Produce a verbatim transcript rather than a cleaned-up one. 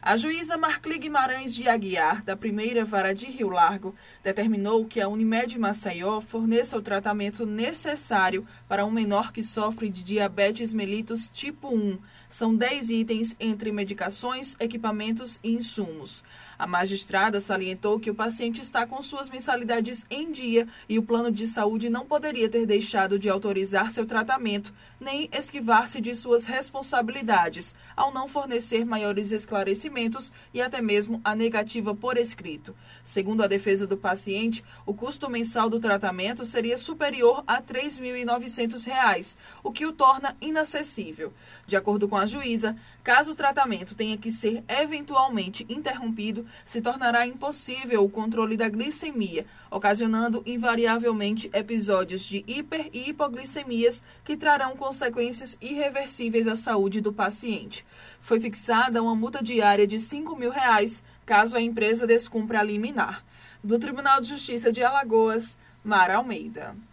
A juíza Marcli Guimarães de Aguiar, da primeira vara de Rio Largo, determinou que a Unimed Maceió forneça o tratamento necessário para um menor que sofre de diabetes mellitus tipo um. São dez itens entre medicações, equipamentos e insumos. A magistrada salientou que o paciente está com suas mensalidades em dia e o plano de saúde não poderia ter deixado de autorizar seu tratamento, nem esquivar-se de suas responsabilidades, ao não fornecer maiores esclarecimentos e até mesmo a negativa por escrito. Segundo a defesa do paciente, o custo mensal do tratamento seria superior a três mil e novecentos reais, o que o torna inacessível. De acordo com a juíza, caso o tratamento tenha que ser eventualmente interrompido, se tornará impossível o controle da glicemia, ocasionando invariavelmente episódios de hiper- e hipoglicemias que trarão consequências irreversíveis à saúde do paciente. Foi fixada uma multa diária de cinco mil reais, caso a empresa descumpra a liminar. Do Tribunal de Justiça de Alagoas, Mara Almeida.